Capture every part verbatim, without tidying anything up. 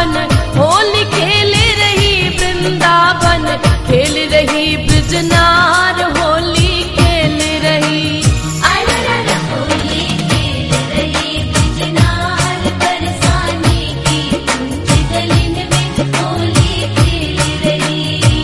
वृंदावन, होली खेल रही वृंदावन, खेल रही ब्रजनार, होली खेल रही। होली खेल रही ब्रजनार, बरसाने की कुंज गलिन में होली खेल रही।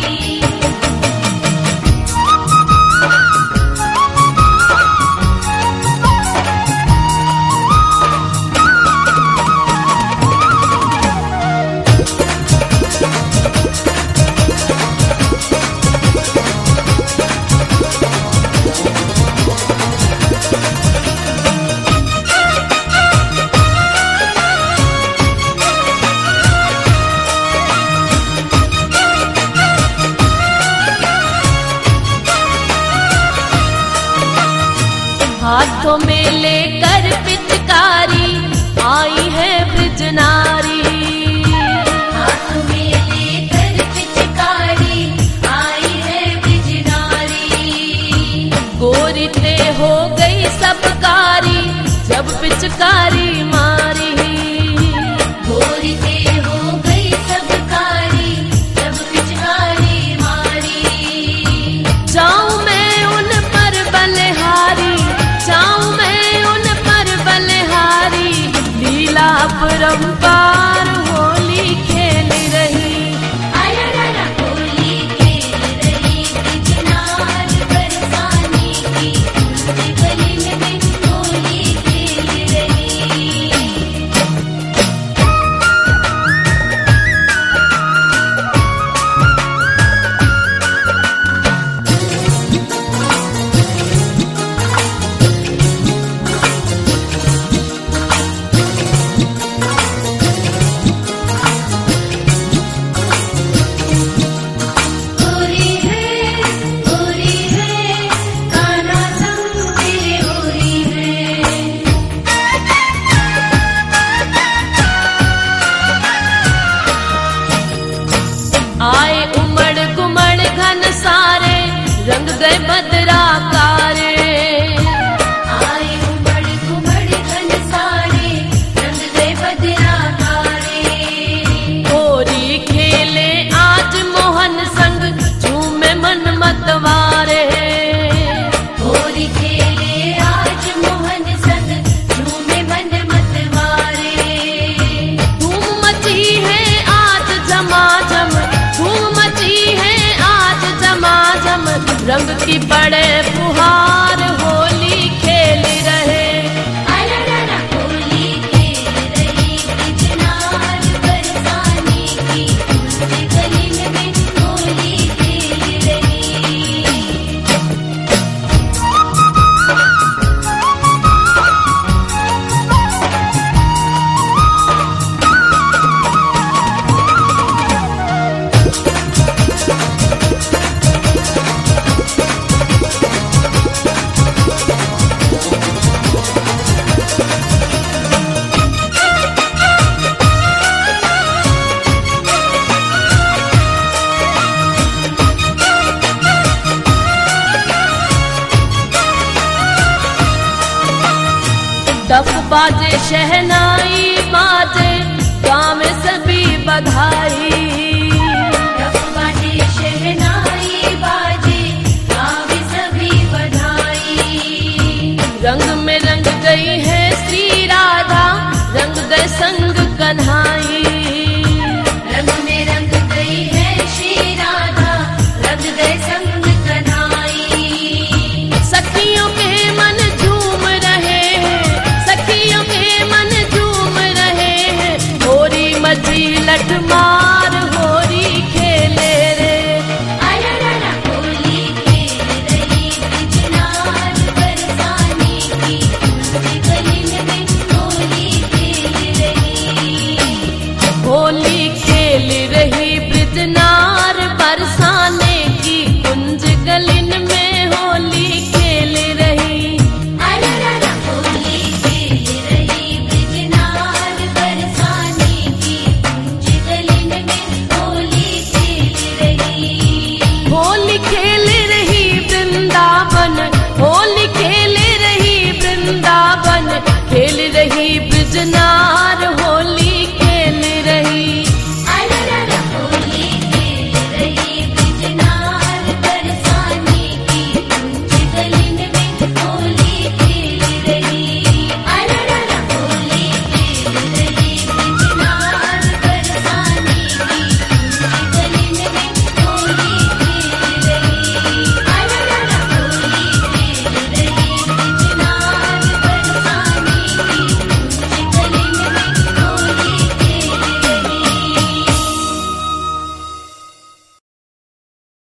हाथों में लेकर पिचकारी आई है ब्रजनारी, हाथों में लेकर पिचकारी आई है ब्रजनारी। गोरी ते हो गई सबकारी जब पिचकारी मारी, गोरी ते हो गई सबकारी जब पिचकारी मारी। जाऊं मैं उन पर बलिहारी, जाऊं मैं उन पर बलिहारी, लीला अपरंपार होली खेल रही। होली खेल रही ब्रजनार, बरसाने की कुंज गलिन में होली खेल रही। गोरी है, गोरी है, कान्हा संग तेरे गोरी है। आए उमड़ गुमड़ घन सारे, रंग गए बदरा कारे, आए उमड़ घुमड़ घन सारे, रंग गए बदरा कारे। होली खेले आज मोहन संग, झूमे मन मतवारे, होली खेले आज मोहन संग, झूमे मन मतवारे। धूम मची है आज झमाझम, धूम मची है आज झमाझम, रंग की बड़े फुहार होली खेल रहे। होली खेल रही ब्रजनार, बरसाने की कुंज गलिन में होली खेल रही। डफ बाजे शहनाई बाजे, गाँव में सभी बधाई, डफ बाजे शहनाई बाजे, गावे सभी बधाई। रंग में रंग गई है श्री राधा, रंग गए संग कन्हा,